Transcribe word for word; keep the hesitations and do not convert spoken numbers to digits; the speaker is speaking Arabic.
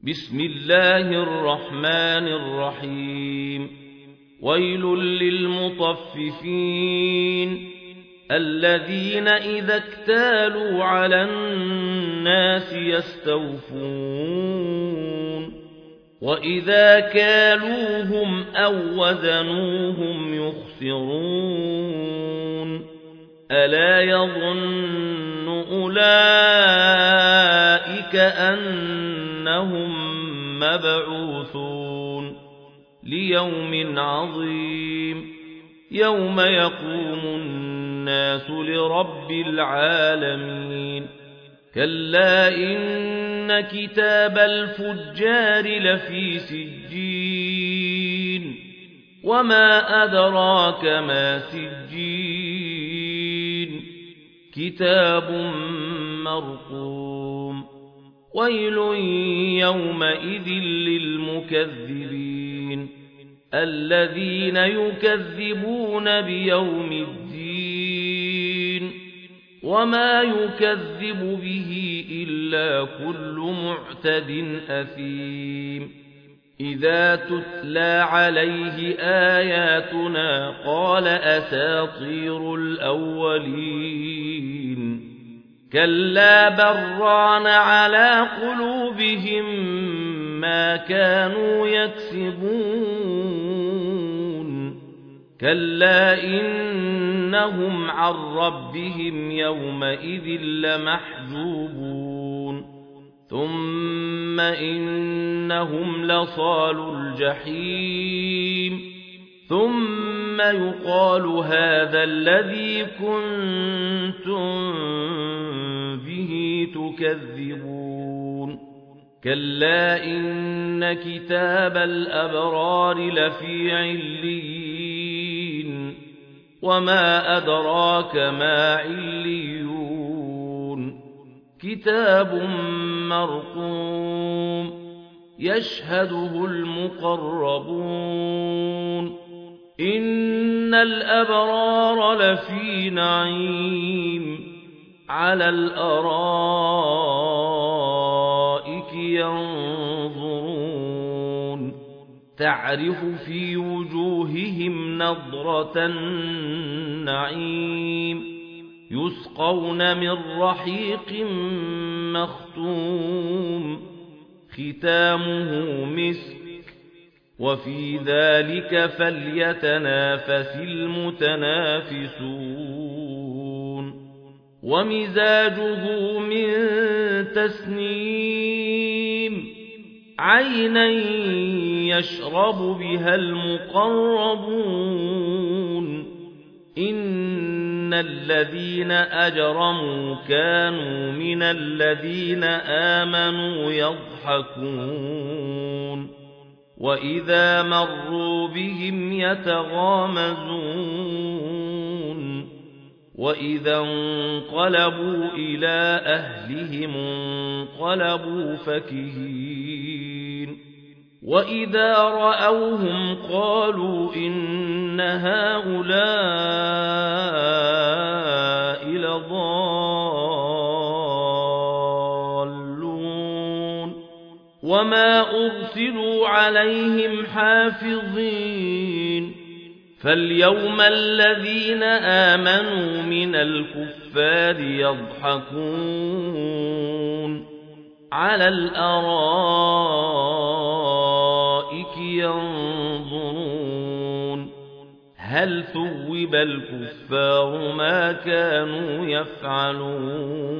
بسم الله الرحمن الرحيم ويل للمطففين الذين إذا اكتالوا على الناس يستوفون وإذا كالوهم أو وزنوهم يخسرون ألا يظن أولئك أنهم مبعوثون ليوم عظيم يوم يقوم الناس لرب العالمين كلا إن كتاب الفجار لفي سجين وما أدراك ما سجين كتاب مرقوم ويل يومئذ للمكذبين الذين يكذبون بيوم الدين وما يكذب به إلا كل معتد أثيم إذا تتلى عليه آياتنا قال أساطير الأولين كلا بران على قلوبهم ما كانوا يكسبون كلا إنهم عن ربهم يومئذ لمحجوبون ثم إنهم لصالو الجحيم ثم يقال هذا الذي كنتم به تكذبون كلا إن كتاب الأبرار لفي عليين وما أدراك ما عليون كتاب مرقوم يشهده المقربون إن الأبرار لفي نعيم على الأرائك ينظرون تعرف في وجوههم نضرة النعيم يسقون من رحيق مختوم ختامه مسك وفي ذلك فليتنافس المتنافسون ومزاجه من تسنيم عينا يشرب بها المقربون إن الذين أجرموا كانوا من الذين آمنوا يضحكون وإذا مروا بهم يتغامزون وإذا انقلبوا إلى أهلهم انقلبوا فكهين وإذا رأوهم قالوا إن هؤلاء لضالون وما أرسلوا عليهم حافظين فاليوم الذين آمنوا من الكفار يضحكون على الأرائك ينظرون هل ثوب الكفار ما كانوا يفعلون